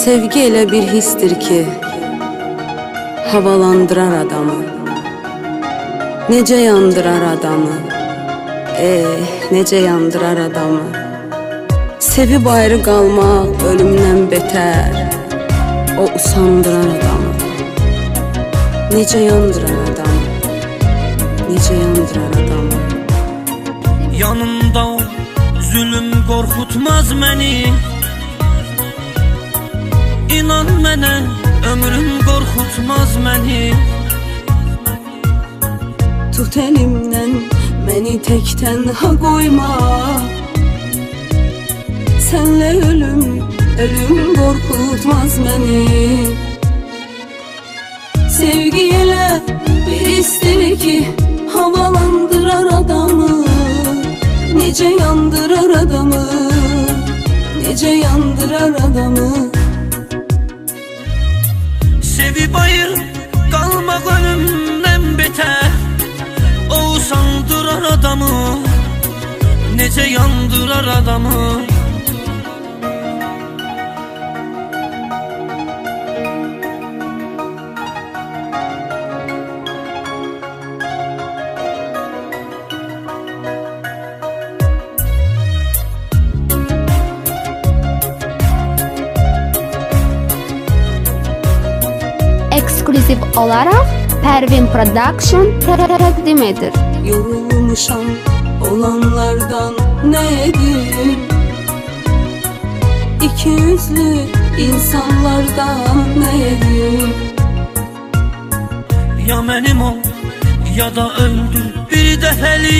Sevgi elə bir histir ki, havalandırar adamı. Necə yandırar adamı, necə yandırar adamı. Sevib ayrı qalmaq ölümdən betər, o usandırar adamı. Necə yandırar adamı, necə yandırar adamı. Yanımda zulüm qorxutmaz məni. İnan mənə, ömrüm qorxutmaz məni. Tut elimdən, məni tək tənha qoyma. Sənlə ölüm qorxutmaz məni. Sevgi elə bir istir ki, havalandırar adamı. Necə yandırar adamı, necə yandırar adamı. Sevib ayrı qalmaq ölümdən betər, o usandırar adamı. Necə yandırar adamı. Ekskluziv olarak Pervin Production təqdim edir. Yorulmuşam olanlardan ne edeyim? İki yüzlü insanlardan ne edeyim? Ya mənim ol, ya da öldür bir dəfəli.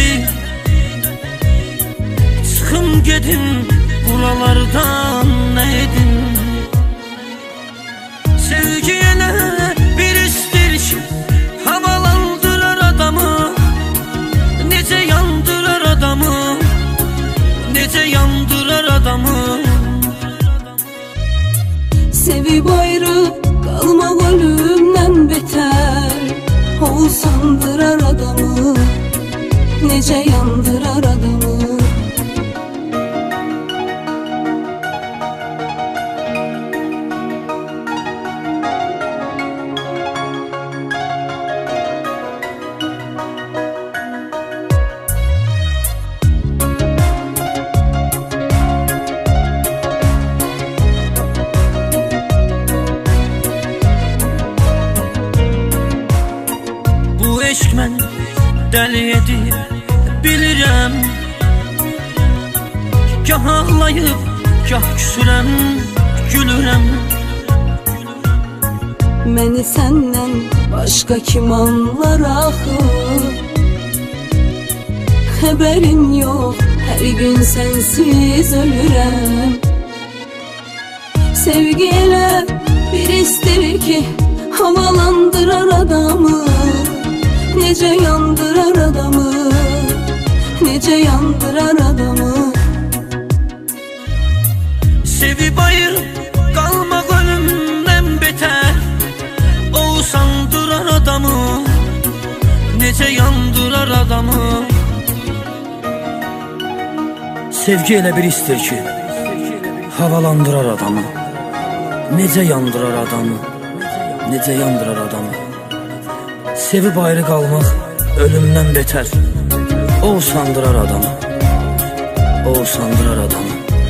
Çıxım gedim buralardan nə edin? Sevgi elə bir istir ki, havalandırar adamı. Necə yandırar adamı, necə yandırar adamı. Sevib ayrı qalmaq ölümdən betər, o usandırar adamı, necə yandırar adamı. Eşq mən dəli edir, bilirəm. Gah ağlayıb, gah küsürəm, gülürəm. Məni səndən başqa kim anlar axı? Xəbərin yox, hər gün sənsiz ölürəm. Sevgi elə bir istir ki, havalandırar adamı. Necə yandırar adamı, necə yandırar adamı. Sevib ayrı qalmaq ölümdən betər, o usandırar adamı. Necə yandırar adamı. Sevgi elə bir istir ki, havalandırar adamı. Necə yandırar adamı, necə yandırar adamı. Sevib ayrı qalmaq ölümdən betər, o usandırar adamı, o usandırar adamı.